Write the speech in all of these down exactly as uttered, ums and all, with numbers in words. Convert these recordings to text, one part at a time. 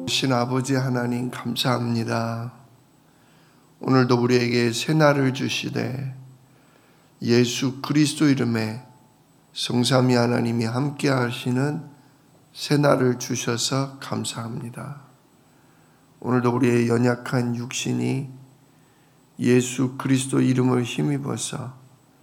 신 아버지 하나님 감사합니다. 오늘도 우리에게 새날을 주시되 예수 그리스도 이름에 성삼위 하나님이 함께 하시는 새날을 주셔서 감사합니다. 오늘도 우리의 연약한 육신이 예수 그리스도 이름을 힘입어서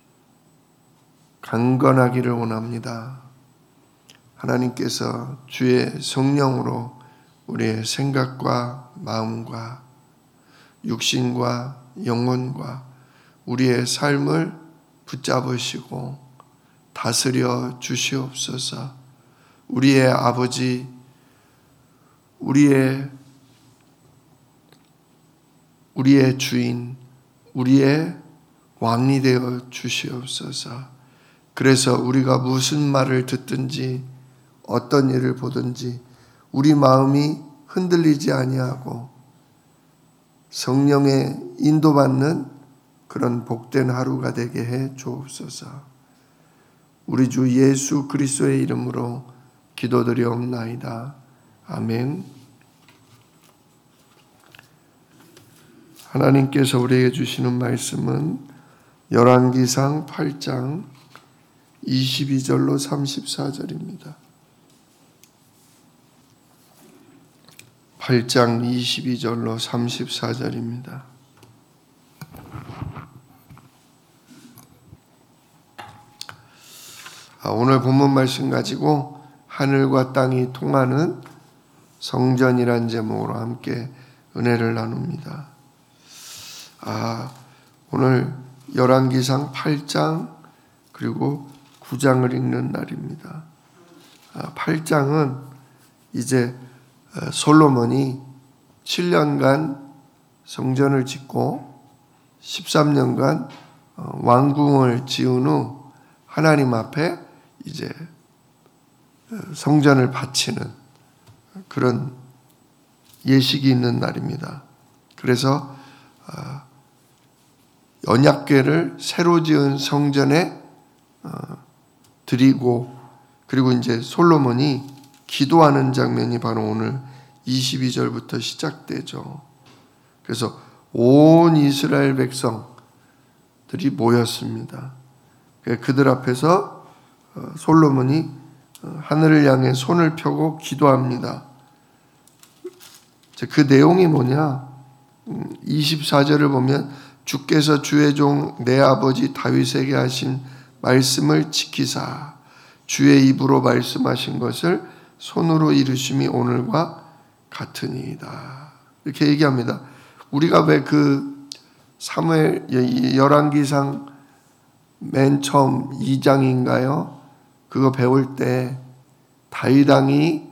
강건하기를 원합니다. 하나님께서 주의 성령으로 우리의 생각과 마음과 육신과 영혼과 우리의 삶을 붙잡으시고 다스려 주시옵소서. 우리의 아버지, 우리의 우리의 주인, 우리의 왕이 되어 주시옵소서. 그래서 우리가 무슨 말을 듣든지 어떤 일을 보든지 우리 마음이 흔들리지 아니하고 성령의 인도받는 그런 복된 하루가 되게 해 주옵소서. 우리 주 예수 그리스도의 이름으로 기도드리옵나이다. 아멘. 하나님께서 우리에게 주시는 말씀은 열왕기상 팔 장 이십이 절로 삼십사 절입니다. 팔 장 이십이 절로 삼십사 절입니다. 오늘 본문 말씀 가지고 하늘과 땅이 통하는 성전이란 제목으로 함께 은혜를 나눕니다. 아, 오늘 열왕기상 팔 장 그리고 구 장을 읽는 날입니다. 아, 팔 장은 이제 솔로몬이 칠 년간 성전을 짓고 십삼 년간 왕궁을 지은 후 하나님 앞에 이제 성전을 바치는 그런 예식이 있는 날입니다. 그래서 언약궤를 새로 지은 성전에 드리고 그리고 이제 솔로몬이 기도하는 장면이 바로 오늘 이십이 절부터 시작되죠. 그래서 온 이스라엘 백성들이 모였습니다. 그들 앞에서 솔로몬이 하늘을 향해 손을 펴고 기도합니다. 그 내용이 뭐냐? 이십사 절을 보면 주께서 주의 종 내 아버지 다윗에게 하신 말씀을 지키사 주의 입으로 말씀하신 것을 손으로 이루심이 오늘과 같으니이다. 이렇게 얘기합니다. 우리가 왜 그 사무엘 열왕기상 맨 처음 이 장인가요? 그거 배울 때 다윗 왕이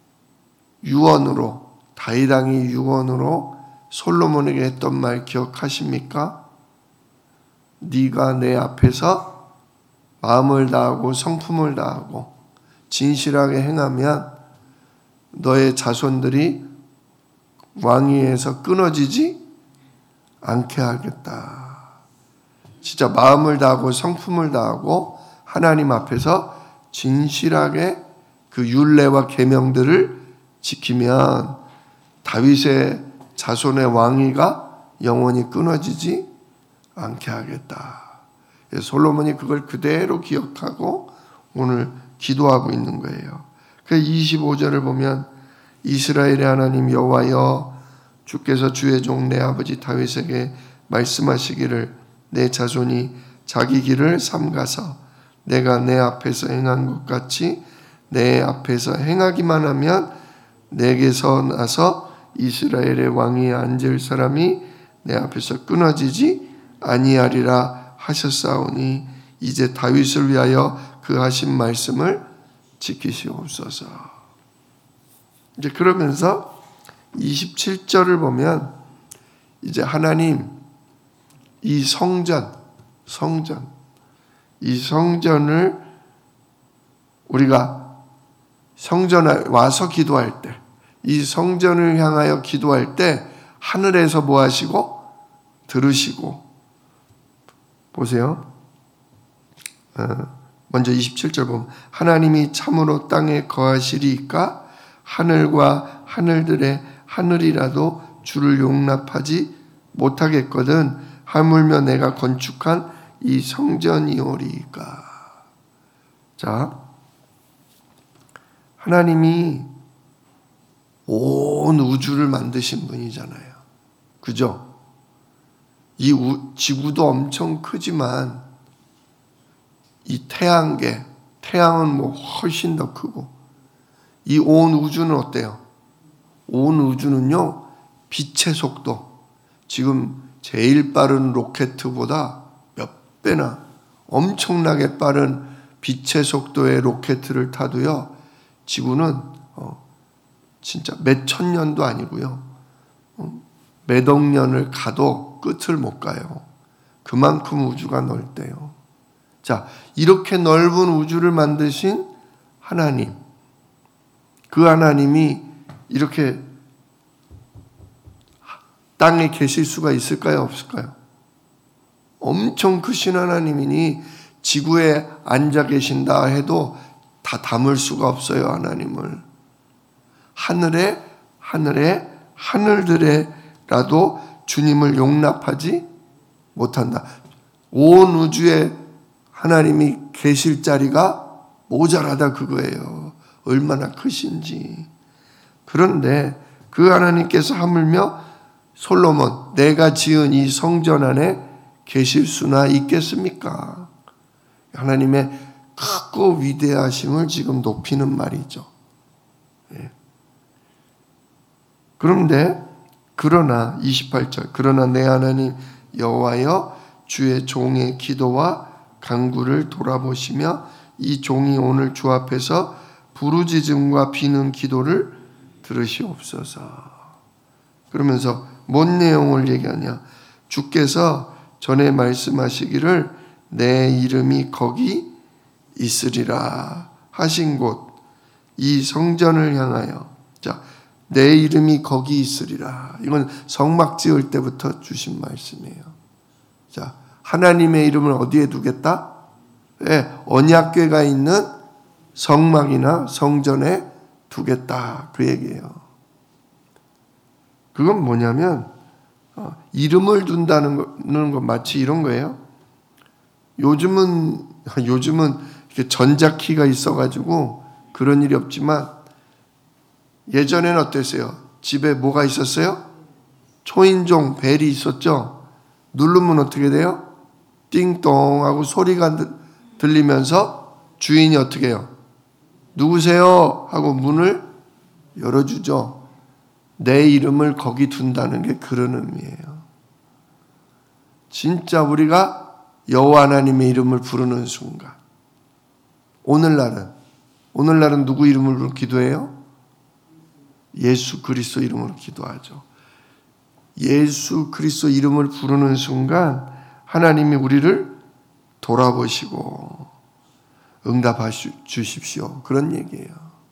유언으로 다윗 왕이 유언으로 솔로몬에게 했던 말 기억하십니까? 네가 내 앞에서 마음을 다하고 성품을 다하고 진실하게 행하면 너의 자손들이 왕위에서 끊어지지 않게 하겠다. 진짜 마음을 다하고 성품을 다하고 하나님 앞에서 진실하게 그 율례와 계명들을 지키면 다윗의 자손의 왕위가 영원히 끊어지지 않게 하겠다. 솔로몬이 그걸 그대로 기억하고 오늘 기도하고 있는 거예요. 그 이십오 절을 보면 이스라엘의 하나님 여호와여 주께서 주의 종 내 아버지 다윗에게 말씀하시기를 내 자손이 자기 길을 삼가서 내가 내 앞에서 행한 것 같이 내 앞에서 행하기만 하면 내게서 나서 이스라엘의 왕위에 앉을 사람이 내 앞에서 끊어지지 아니하리라 하셨사오니 이제 다윗을 위하여 그 하신 말씀을 지키시옵소서. 이제 그러면서 이십칠 절을 보면 이제 하나님 이 성전, 성전, 이 성전을 우리가 성전에 와서 기도할 때, 이 성전을 향하여 기도할 때 하늘에서 뭐 하시고 들으시고 보세요. 먼저 이십칠 절 보면 하나님이 참으로 땅에 거하시리이까 하늘과 하늘들의 하늘이라도 주를 용납하지 못하겠거든 하물며 내가 건축한 이 성전이오리까. 자, 하나님이 온 우주를 만드신 분이잖아요. 그죠? 이 우, 지구도 엄청 크지만 이 태양계, 태양은 뭐 훨씬 더 크고 이 온 우주는 어때요? 온 우주는요, 빛의 속도, 지금 제일 빠른 로켓보다 몇 배나 엄청나게 빠른 빛의 속도의 로켓을 타도요, 지구는 어, 진짜 몇천 년도 아니고요, 어, 몇억 년을 가도 끝을 못 가요. 그만큼 우주가 넓대요. 자, 이렇게 넓은 우주를 만드신 하나님, 그 하나님이 이렇게 땅에 계실 수가 있을까요? 없을까요? 엄청 크신 하나님이니 지구에 앉아 계신다 해도 다 담을 수가 없어요, 하나님을. 하늘에, 하늘에, 하늘들에라도 주님을 용납하지 못한다. 온 우주에 하나님이 계실 자리가 모자라다 그거예요. 얼마나 크신지. 그런데 그 하나님께서 하물며 솔로몬, 내가 지은 이 성전 안에 계실 수나 있겠습니까? 하나님의 크고 위대하심을 지금 높이는 말이죠. 예. 그런데 그러나 이십팔 절, 그러나 내 하나님 여호와여 주의 종의 기도와 간구를 돌아보시며 이 종이 오늘 주 앞에서 부르짖음과 비는 기도를 들으시옵소서. 그러면서 뭔 내용을 얘기하냐? 주께서 전에 말씀하시기를 내 이름이 거기 있으리라 하신 곳, 이 성전을 향하여. 자, 내 이름이 거기 있으리라. 이건 성막 지을 때부터 주신 말씀이에요. 자, 하나님의 이름을 어디에 두겠다? 네, 언약궤가 있는 성막이나 성전에 두겠다. 그 얘기예요. 그건 뭐냐면 어, 이름을 둔다는 건, 건 마치 이런 거예요. 요즘은 요즘은 이렇게 전자키가 있어가지고 그런 일이 없지만 예전에는 어땠어요? 집에 뭐가 있었어요? 초인종 벨이 있었죠. 누르면 어떻게 돼요? 띵동 하고 소리가 들리면서 주인이 어떻게 해요? 누구세요? 하고 문을 열어주죠. 내 이름을 거기 둔다는 게 그런 의미예요. 진짜 우리가 여호와 하나님의 이름을 부르는 순간, 오늘날은 오늘날은 누구 이름으로 기도해요? 예수 그리스도 이름으로 기도하죠. 예수 그리스도 이름을 부르는 순간 하나님이 우리를 돌아보시고 응답해 주십시오. 그런 얘기예요.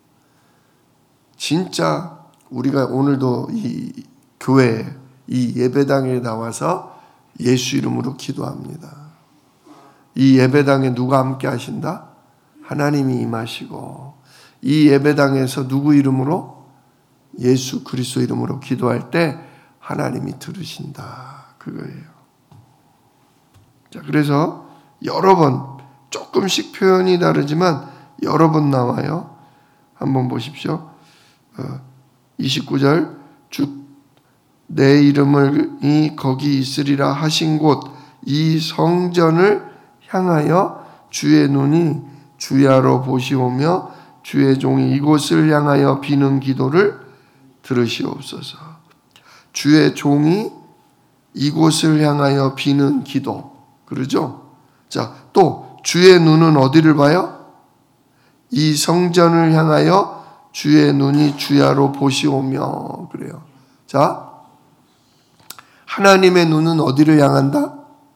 진짜 우리가 오늘도 이 교회, 이 예배당에 나와서 예수 이름으로 기도합니다. 이 예배당에 누가 함께 하신다? 하나님이 임하시고, 이 예배당에서 누구 이름으로? 예수 그리스도 이름으로 기도할 때 하나님이 들으신다. 그거예요. 자, 그래서 여러 번, 조금씩 표현이 다르지만 여러 번 나와요. 한번 보십시오. 이십구 절, 주 내 이름이 거기 있으리라 하신 곳, 이 성전을 향하여 주의 눈이 주야로 보시오며 주의 종이 이곳을 향하여 비는 기도를 들으시옵소서. 주의 종이 이곳을 향하여 비는 기도. 그러죠? 자, 또 주의 눈은 어디를 봐요? 이 성전을 향하여 주의 눈이 주야로 보시오며. 그래요. 자, 하나님의 눈은 어디를 향한다?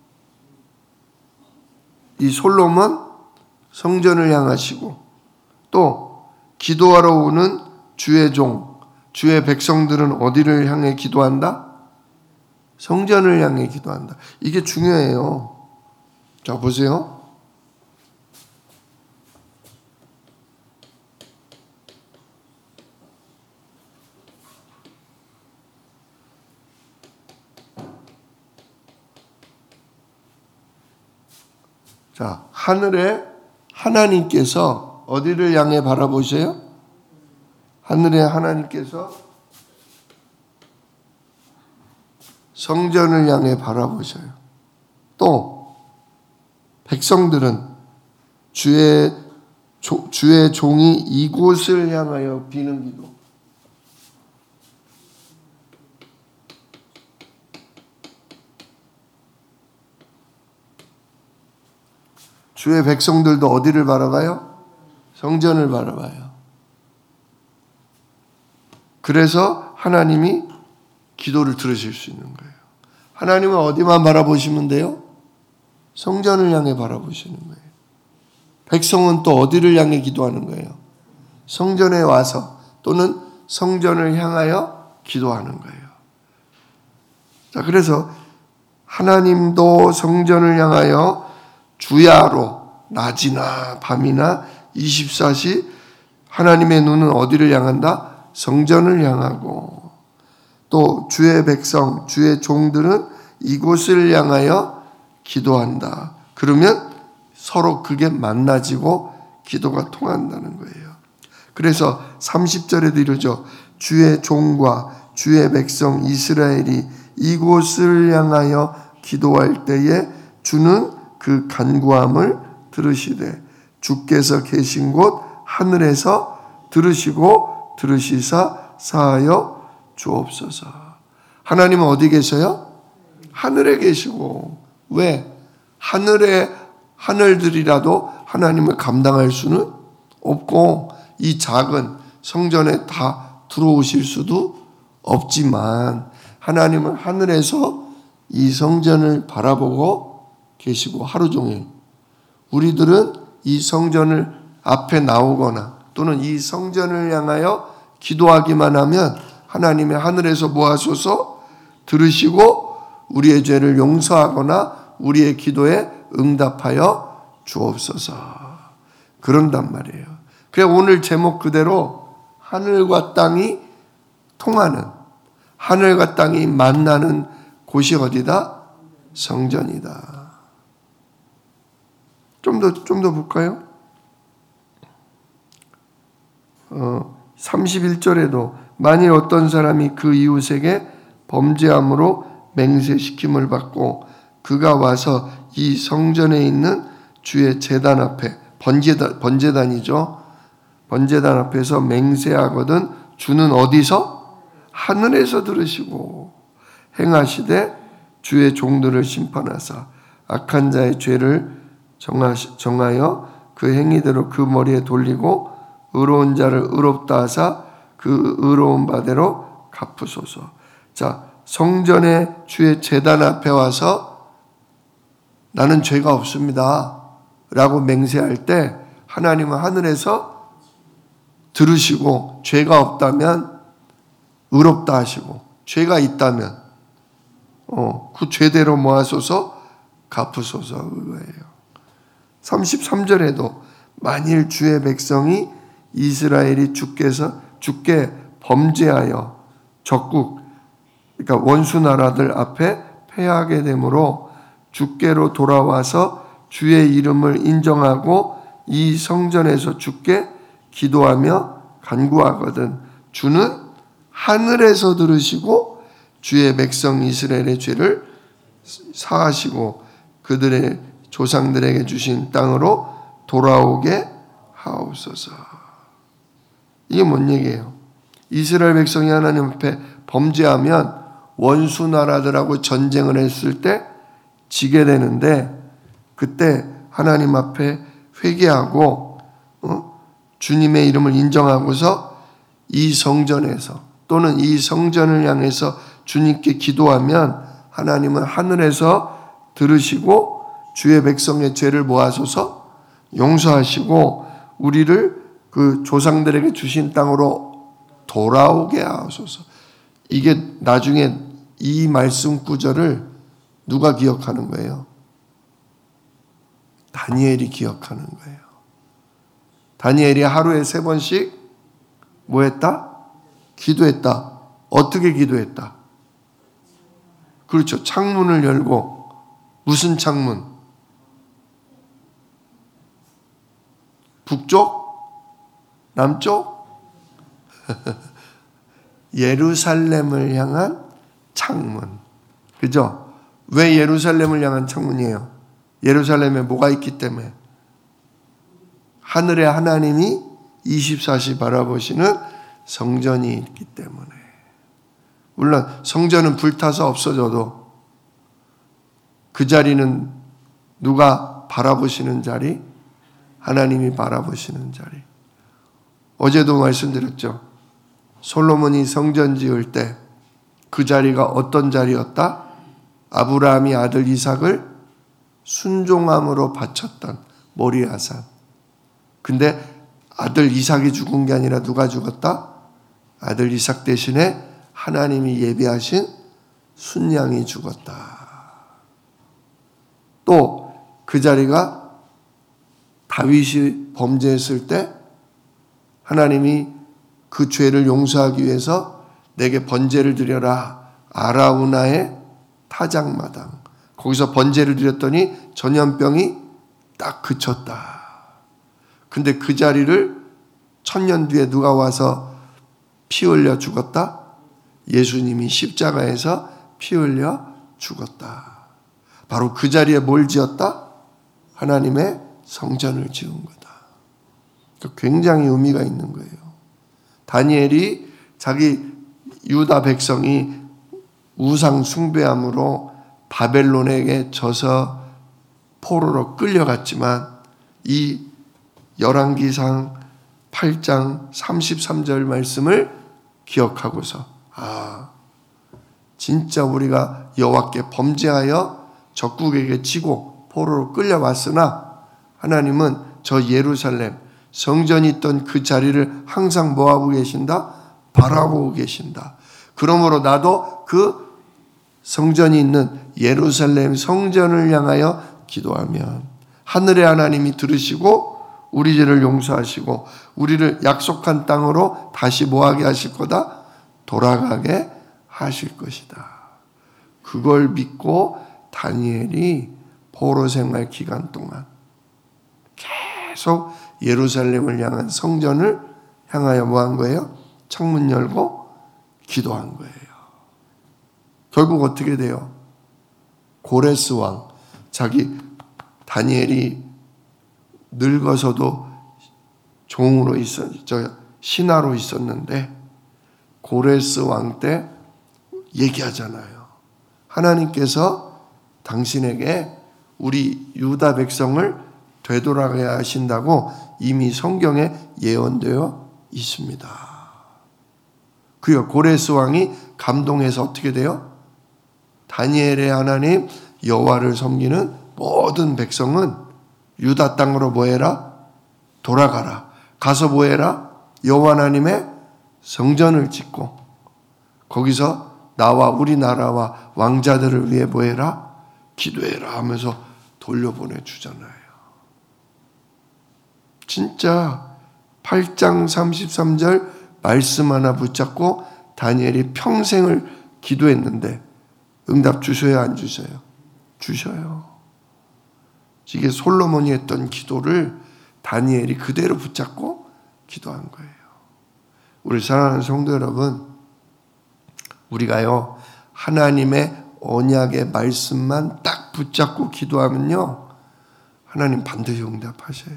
이 솔로몬 성전을 향하시고, 또 기도하러 오는 주의 종, 주의 백성들은 어디를 향해 기도한다? 성전을 향해 기도한다. 이게 중요해요. 자, 보세요. 자, 하늘에 하나님께서 어디를 향해 바라보세요? 하늘에 하나님께서 성전을 향해 바라보셔요. 또 백성들은 주의, 조, 주의 종이 이곳을 향하여 비는 기도. 주의 백성들도 어디를 바라봐요? 성전을 바라봐요. 그래서 하나님이 기도를 들으실 수 있는 거예요. 하나님은 어디만 바라보시면 돼요? 성전을 향해 바라보시는 거예요. 백성은 또 어디를 향해 기도하는 거예요? 성전에 와서 또는 성전을 향하여 기도하는 거예요. 자, 그래서 하나님도 성전을 향하여 주야로 낮이나 밤이나 이십사 시 하나님의 눈은 어디를 향한다? 성전을 향하고 또 주의 백성, 주의 종들은 이곳을 향하여 기도한다. 그러면 서로 그게 만나지고 기도가 통한다는 거예요. 그래서 삼십 절에도 이러죠. 주의 종과 주의 백성 이스라엘이 이곳을 향하여 기도할 때에 주는 그 간구함을 들으시되 주께서 계신 곳 하늘에서 들으시고 들으시사 사하여 주옵소서. 하나님은 어디 계세요? 하늘에 계시고. 왜? 하늘의 하늘들이라도 하나님을 감당할 수는 없고 이 작은 성전에 다 들어오실 수도 없지만 하나님은 하늘에서 이 성전을 바라보고 계시고 하루 종일 우리들은 이 성전을 앞에 나오거나 또는 이 성전을 향하여 기도하기만 하면 하나님의 하늘에서 뭐 하소서 들으시고 우리의 죄를 용서하거나 우리의 기도에 응답하여 주옵소서. 그런단 말이에요. 그래 오늘 제목 그대로 하늘과 땅이 통하는 하늘과 땅이 만나는 곳이 어디다? 성전이다. 좀 더, 좀 더 볼까요? 어, 삼십일 절에도 만일 어떤 사람이 그 이웃에게 범죄함으로 맹세시킴을 받고 그가 와서 이 성전에 있는 주의 제단 앞에 번제단, 번제단이죠. 번제단 앞에서 맹세하거든 주는 어디서? 하늘에서 들으시고 행하시되 주의 종들을 심판하사 악한 자의 죄를 정하여 그 행위대로 그 머리에 돌리고 의로운 자를 의롭다 하사 그 의로운 바대로 갚으소서. 자, 성전의 주의 제단 앞에 와서 나는 죄가 없습니다 라고 맹세할 때 하나님은 하늘에서 들으시고 죄가 없다면 의롭다 하시고 죄가 있다면 어, 그 죄대로 뭐 하소서 갚으소서 그거예요. 삼십삼 절에도 만일 주의 백성이 이스라엘이 주께서 주께 범죄하여 적국 그러니까 원수 나라들 앞에 패하게 되므로 주께로 돌아와서 주의 이름을 인정하고 이 성전에서 주께 기도하며 간구하거든 주는 하늘에서 들으시고 주의 백성 이스라엘의 죄를 사하시고 그들의 조상들에게 주신 땅으로 돌아오게 하옵소서. 이게 뭔 얘기예요? 이스라엘 백성이 하나님 앞에 범죄하면 원수 나라들하고 전쟁을 했을 때 지게 되는데 그때 하나님 앞에 회개하고 어? 주님의 이름을 인정하고서 이 성전에서 또는 이 성전을 향해서 주님께 기도하면 하나님은 하늘에서 들으시고 주의 백성의 죄를 모아소서 용서하시고 우리를 그 조상들에게 주신 땅으로 돌아오게 하소서. 이게 나중에 이 말씀 구절을 누가 기억하는 거예요? 다니엘이 기억하는 거예요. 다니엘이 하루에 세 번씩 뭐 했다? 기도했다. 어떻게 기도했다? 그렇죠. 창문을 열고 무슨 창문? 북쪽? 남쪽? 예루살렘을 향한 창문. 그죠? 왜 예루살렘을 향한 창문이에요? 예루살렘에 뭐가 있기 때문에? 하늘의 하나님이 이십사 시 바라보시는 성전이 있기 때문에. 물론 성전은 불타서 없어져도 그 자리는 누가 바라보시는 자리? 하나님이 바라보시는 자리. 어제도 말씀드렸죠. 솔로몬이 성전 지을 때 그 자리가 어떤 자리였다? 아브라함이 아들 이삭을 순종함으로 바쳤던 모리아산. 근데 아들 이삭이 죽은 게 아니라 누가 죽었다? 아들 이삭 대신에 하나님이 예비하신 순양이 죽었다. 또 그 자리가 다윗이 범죄했을 때 하나님이 그 죄를 용서하기 위해서 내게 번제를 드려라. 아라우나의 타작마당. 거기서 번제를 드렸더니 전염병이 딱 그쳤다. 근데 그 자리를 천년 뒤에 누가 와서 피 흘려 죽었다? 예수님이 십자가에서 피 흘려 죽었다. 바로 그 자리에 뭘 지었다? 하나님의 성전을 지은 거다. 굉장히 의미가 있는 거예요. 다니엘이 자기 유다 백성이 우상 숭배함으로 바벨론에게 져서 포로로 끌려갔지만 이 열왕기상 팔 장 삼십삼 절 말씀을 기억하고서 아 진짜 우리가 여호와께 범죄하여 적국에게 지고 포로로 끌려왔으나 하나님은 저 예루살렘 성전이 있던 그 자리를 항상 뭐하고 계신다? 바라보고 계신다. 그러므로 나도 그 성전이 있는 예루살렘 성전을 향하여 기도하면 하늘의 하나님이 들으시고 우리 죄를 용서하시고 우리를 약속한 땅으로 다시 뭐하게 하실 거다? 돌아가게 하실 것이다. 그걸 믿고 다니엘이 포로 생활 기간 동안 계속 예루살렘을 향한 성전을 향하여 뭐한 거예요? 창문 열고 기도한 거예요. 결국 어떻게 돼요? 고레스 왕, 자기 다니엘이 늙어서도 종으로 있었, 저 신하로 있었는데 고레스 왕 때 얘기하잖아요. 하나님께서 당신에게 우리 유다 백성을 되돌아가게 하신다고 이미 성경에 예언되어 있습니다. 그요 고레스 왕이 감동해서 어떻게 돼요? 다니엘의 하나님 여호와를 섬기는 모든 백성은 유다 땅으로 뭐해라? 돌아가라. 가서 뭐해라? 여호와 하나님의 성전을 짓고 거기서 나와 우리나라와 왕자들을 위해 뭐해라? 기도해라 하면서 돌려보내주잖아요. 진짜 팔 장 삼십삼 절 말씀 하나 붙잡고 다니엘이 평생을 기도했는데 응답 주셔요? 안 주셔요? 주셔요. 이게 솔로몬이 했던 기도를 다니엘이 그대로 붙잡고 기도한 거예요. 우리 사랑하는 성도 여러분, 우리가요 하나님의 언약의 말씀만 딱 붙잡고 기도하면요 하나님 반드시 응답하셔요.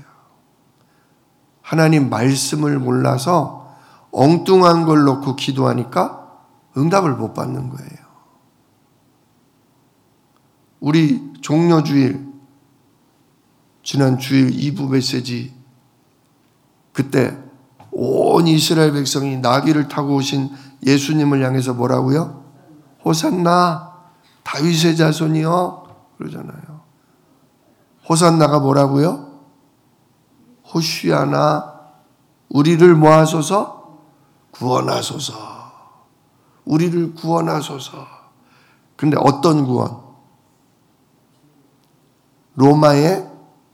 하나님 말씀을 몰라서 엉뚱한 걸 놓고 기도하니까 응답을 못 받는 거예요. 우리 종료주일 지난 주일 이 부 메시지 그때 온 이스라엘 백성이 나귀를 타고 오신 예수님을 향해서 뭐라고요? 호산나 다윗의 자손이여 그러잖아요. 호산나가 뭐라고요? 호시아나 우리를 모아소서 구원하소서 우리를 구원하소서. 근데 어떤 구원? 로마의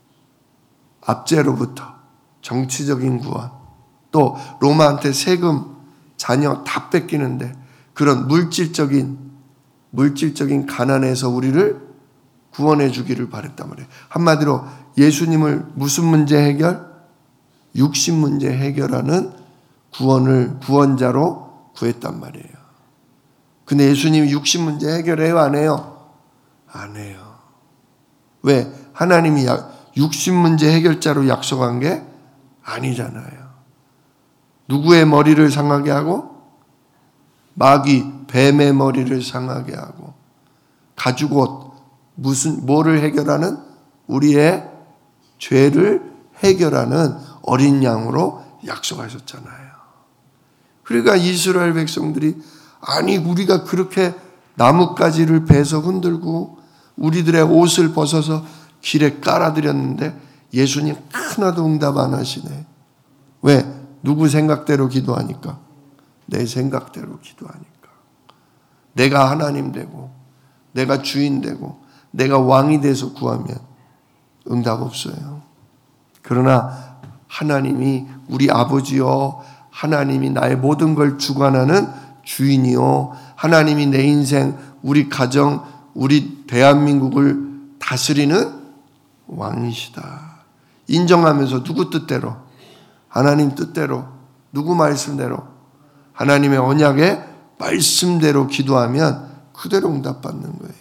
압제로부터 정치적인 구원, 또 로마한테 세금 자녀 다 뺏기는데 그런 물질적인 물질적인 가난에서 우리를 구원해 주기를 바랬단 말이에요. 한마디로 예수님을 무슨 문제 해결? 육신 문제 해결하는 구원을 구원자로 구했단 말이에요. 근데 예수님이 육신 문제 해결해요? 안 해요? 안 해요. 왜? 하나님이 육신 문제 해결자로 약속한 게 아니잖아요. 누구의 머리를 상하게 하고 마귀, 뱀의 머리를 상하게 하고 가죽옷, 무슨 뭐를 해결하는 우리의 죄를 해결하는 어린 양으로 약속하셨잖아요. 그러니까 이스라엘 백성들이 아니 우리가 그렇게 나뭇가지를 베서 흔들고 우리들의 옷을 벗어서 길에 깔아드렸는데 예수님 하나도 응답 안 하시네. 왜? 누구 생각대로 기도하니까? 내 생각대로 기도하니까. 내가 하나님 되고 내가 주인 되고 내가 왕이 돼서 구하면 응답 없어요. 그러나 하나님이 우리 아버지요, 하나님이 나의 모든 걸 주관하는 주인이요, 하나님이 내 인생, 우리 가정, 우리 대한민국을 다스리는 왕이시다. 인정하면서 누구 뜻대로? 하나님 뜻대로, 누구 말씀대로? 하나님의 언약의 말씀대로 기도하면 그대로 응답받는 거예요.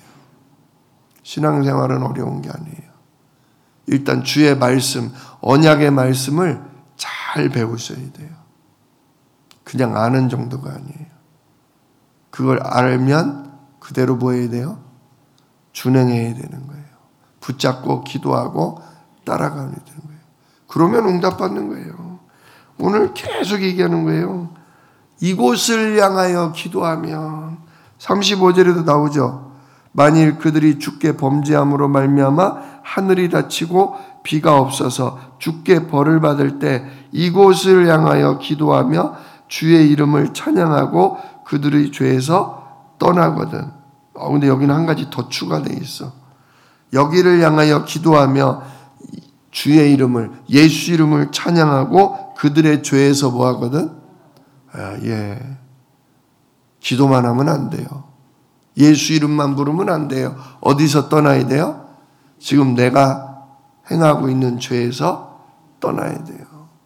신앙생활은 어려운 게 아니에요. 일단 주의 말씀, 언약의 말씀을 잘 배우셔야 돼요. 그냥 아는 정도가 아니에요. 그걸 알면 그대로 뭐 해야 돼요? 준행해야 되는 거예요. 붙잡고 기도하고 따라가야 되는 거예요. 그러면 응답받는 거예요. 오늘 계속 얘기하는 거예요. 이곳을 향하여 기도하면 삼십오 절에도 나오죠. 만일 그들이 주께 범죄함으로 말미암아 하늘이 닫히고 비가 없어서 주께 벌을 받을 때 이곳을 향하여 기도하며 주의 이름을 찬양하고 그들의 죄에서 떠나거든. 어, 근데 여기는 한 가지 더 추가되어 있어. 여기를 향하여 기도하며 주의 이름을, 예수 이름을 찬양하고 그들의 죄에서 뭐 하거든? 아, 예. 기도만 하면 안 돼요. 예수 이름만 부르면 안 돼요. 어디서 떠나야 돼요? 지금 내가 행하고 있는 죄에서 떠나야 돼요.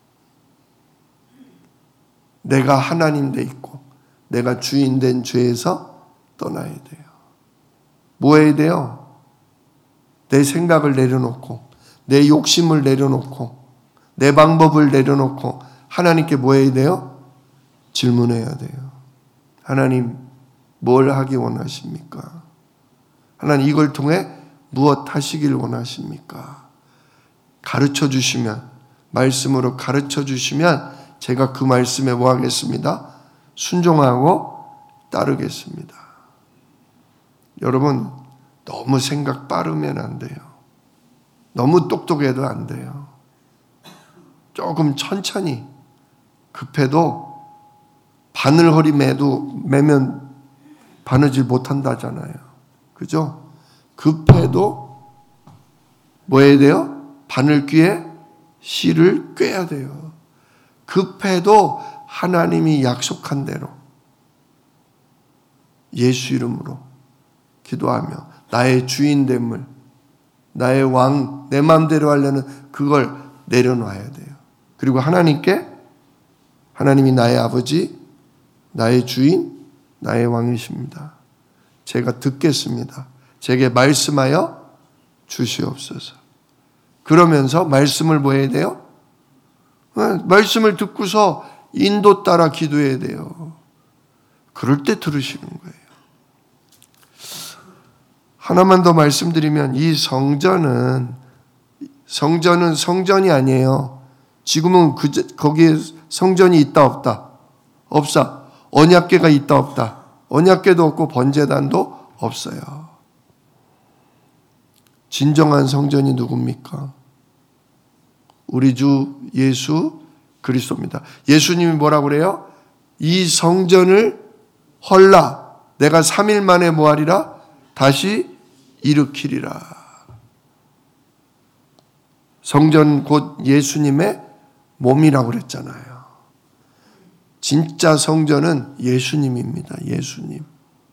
내가 하나님 돼 있고 내가 주인 된 죄에서 떠나야 돼요. 뭐 해야 돼요? 내 생각을 내려놓고 내 욕심을 내려놓고 내 방법을 내려놓고 하나님께 뭐 해야 돼요? 질문해야 돼요. 하나님 뭘 하기 원하십니까? 하나님 이걸 통해 무엇 하시길 원하십니까? 가르쳐 주시면, 말씀으로 가르쳐 주시면 제가 그 말씀에 뭐 하겠습니다? 순종하고 따르겠습니다. 여러분 너무 생각 빠르면 안 돼요. 너무 똑똑해도 안 돼요. 조금 천천히, 급해도 바늘허리 매도 매면 바느질 못한다잖아요. 그죠? 급해도 뭐 해야 돼요? 바늘귀에 실을 꿰야 돼요. 급해도 하나님이 약속한 대로 예수 이름으로 기도하며 나의 주인됨을, 나의 왕, 내 마음대로 하려는 그걸 내려놔야 돼요. 그리고 하나님께, 하나님이 나의 아버지, 나의 주인, 나의 왕이십니다. 제가 듣겠습니다. 제게 말씀하여 주시옵소서. 그러면서 말씀을 뭐 해야 돼요? 말씀을 듣고서 인도 따라 기도해야 돼요. 그럴 때 들으시는 거예요. 하나만 더 말씀드리면 이 성전은 성전은 성전이 아니에요. 지금은 그, 거기에 성전이 있다 없다? 없어. 언약궤가 있다 없다? 언약궤도 없고 번제단도 없어요. 진정한 성전이 누굽니까? 우리 주 예수 그리스도입니다. 예수님이 뭐라고 그래요? 이 성전을 헐라 내가 삼 일 만에 뭐하리라? 다시 일으키리라. 성전 곧 예수님의 몸이라고 그랬잖아요. 진짜 성전은 예수님입니다. 예수님.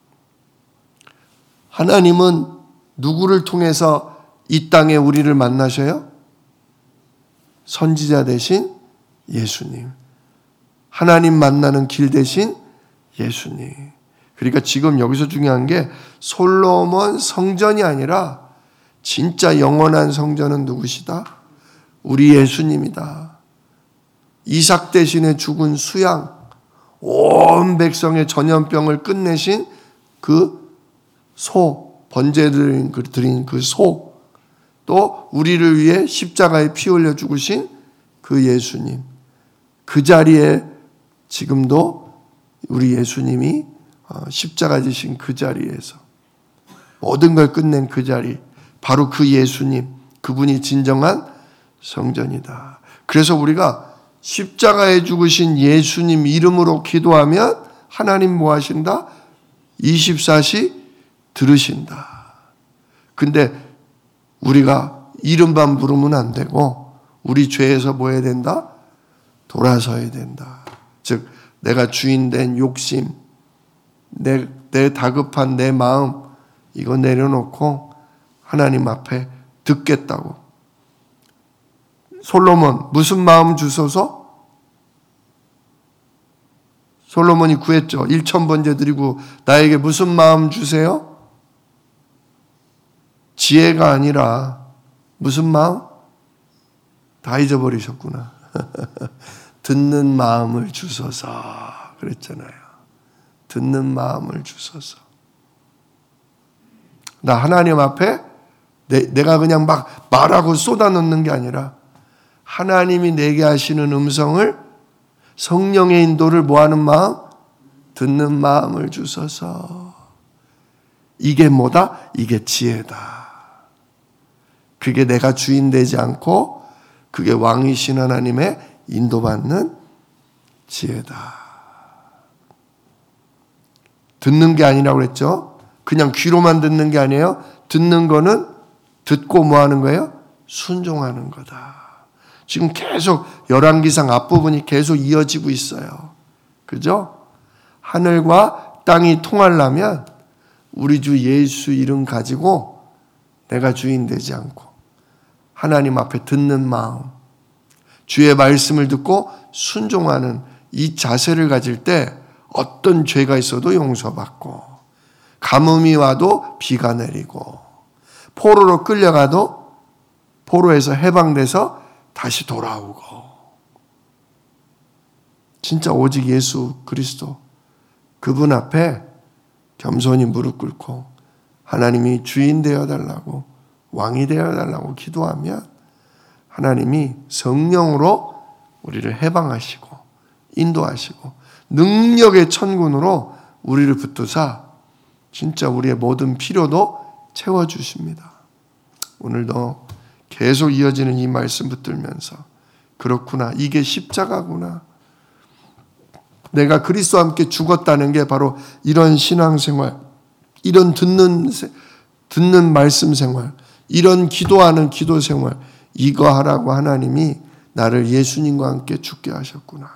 하나님은 누구를 통해서 이 땅에 우리를 만나셔요? 선지자 대신 예수님. 하나님 만나는 길 대신 예수님. 그러니까 지금 여기서 중요한 게 솔로몬 성전이 아니라 진짜 영원한 성전은 누구시다? 우리 예수님이다. 이삭 대신에 죽은 수양, 온 백성의 전염병을 끝내신 그 소, 번제 드린 그 소, 또 우리를 위해 십자가에 피 흘려 죽으신 그 예수님. 그 자리에 지금도 우리 예수님이 십자가 지신 그 자리에서 모든 걸 끝낸 그 자리, 바로 그 예수님, 그분이 진정한 성전이다. 그래서 우리가 십자가에 죽으신 예수님 이름으로 기도하면 하나님 뭐 하신다? 이십사 시 들으신다. 근데 우리가 이름만 부르면 안 되고 우리 죄에서 뭐 해야 된다? 돌아서야 된다. 즉 내가 주인된 욕심, 내, 내 다급한 내 마음 이거 내려놓고 하나님 앞에 듣겠다고. 솔로몬 무슨 마음 주소서? 솔로몬이 구했죠. 일천 번제 드리고 나에게 무슨 마음 주세요? 지혜가 아니라 무슨 마음? 다 잊어버리셨구나. 듣는 마음을 주소서 그랬잖아요. 듣는 마음을 주소서. 나 하나님 앞에 내, 내가 그냥 막 말하고 쏟아넣는 게 아니라 하나님이 내게 하시는 음성을 성령의 인도를 뭐하는 마음? 듣는 마음을 주소서. 이게 뭐다? 이게 지혜다. 그게 내가 주인 되지 않고 그게 왕이신 하나님의 인도받는 지혜다. 듣는 게 아니라고 그랬죠? 그냥 귀로만 듣는 게 아니에요. 듣는 거는 듣고 뭐 하는 거예요? 순종하는 거다. 지금 계속 열왕기상 앞부분이 계속 이어지고 있어요. 그죠? 하늘과 땅이 통하려면 우리 주 예수 이름 가지고 내가 주인 되지 않고 하나님 앞에 듣는 마음, 주의 말씀을 듣고 순종하는 이 자세를 가질 때 어떤 죄가 있어도 용서받고 가뭄이 와도 비가 내리고 포로로 끌려가도 포로에서 해방돼서 다시 돌아오고 진짜 오직 예수 그리스도 그분 앞에 겸손히 무릎 꿇고 하나님이 주인 되어달라고 왕이 되어달라고 기도하면 하나님이 성령으로 우리를 해방하시고 인도하시고 능력의 천군으로 우리를 붙드사 진짜 우리의 모든 필요도 채워주십니다. 오늘도 계속 이어지는 이 말씀 붙들면서 그렇구나. 이게 십자가구나. 내가 그리스도와 함께 죽었다는 게 바로 이런 신앙생활, 이런 듣는, 듣는 말씀 생활, 이런 기도하는 기도 생활, 이거 하라고 하나님이 나를 예수님과 함께 죽게 하셨구나.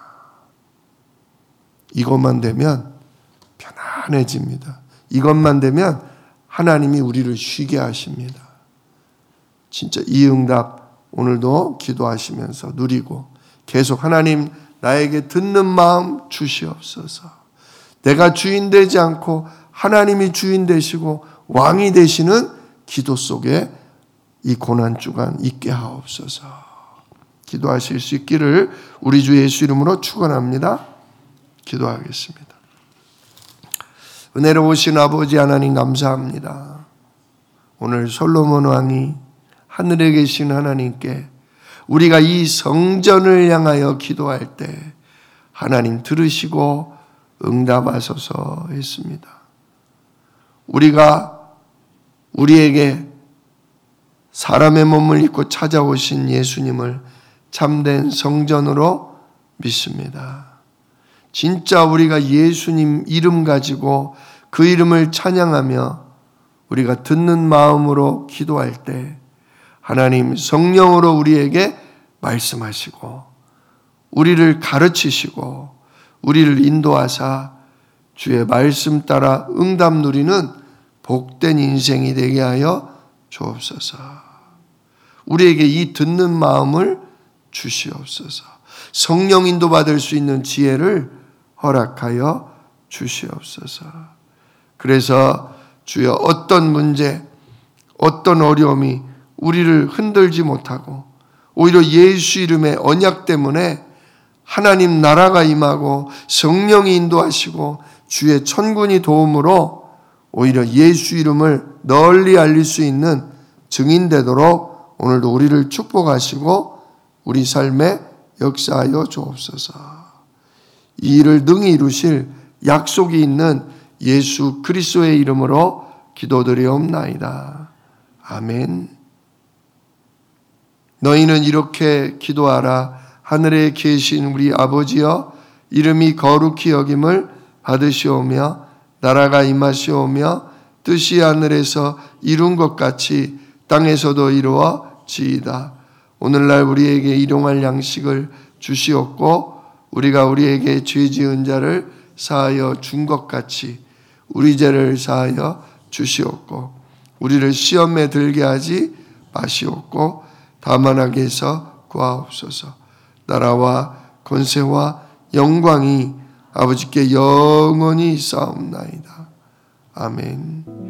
이것만 되면 편안해집니다. 이것만 되면 하나님이 우리를 쉬게 하십니다. 진짜 이 응답 오늘도 기도하시면서 누리고 계속 하나님 나에게 듣는 마음 주시옵소서. 내가 주인 되지 않고 하나님이 주인 되시고 왕이 되시는 기도 속에 이 고난주간 있게 하옵소서. 기도하실 수 있기를 우리 주 예수 이름으로 축원합니다. 기도하겠습니다. 은혜로우신 아버지 하나님 감사합니다. 오늘 솔로몬 왕이 하늘에 계신 하나님께 우리가 이 성전을 향하여 기도할 때 하나님 들으시고 응답하소서 했습니다. 우리가 우리에게 사람의 몸을 입고 찾아오신 예수님을 참된 성전으로 믿습니다. 진짜 우리가 예수님 이름 가지고 그 이름을 찬양하며 우리가 듣는 마음으로 기도할 때 하나님 성령으로 우리에게 말씀하시고 우리를 가르치시고 우리를 인도하사 주의 말씀 따라 응답 누리는 복된 인생이 되게 하여 주옵소서. 우리에게 이 듣는 마음을 주시옵소서. 성령 인도받을 수 있는 지혜를 허락하여 주시옵소서. 그래서 주여 어떤 문제, 어떤 어려움이 우리를 흔들지 못하고 오히려 예수 이름의 언약 때문에 하나님 나라가 임하고 성령이 인도하시고 주의 천군이 도움으로 오히려 예수 이름을 널리 알릴 수 있는 증인 되도록 오늘도 우리를 축복하시고 우리 삶에 역사하여 주옵소서. 이 일을 능히 이루실 약속이 있는 예수 그리스도의 이름으로 기도드리옵나이다. 아멘. 너희는 이렇게 기도하라. 하늘에 계신 우리 아버지여, 이름이 거룩히 여김을 받으시오며 나라가 임하시오며 뜻이 하늘에서 이룬 것 같이 땅에서도 이루어지이다. 오늘날 우리에게 일용할 양식을 주시옵고 우리가 우리에게 죄 지은 자를 사하여 준 것 같이 우리 죄를 사하여 주시옵고 우리를 시험에 들게 하지 마시옵고 다만 악에서 구하옵소서. 나라와 권세와 영광이 아버지께 영원히 있사옵나이다. 아멘.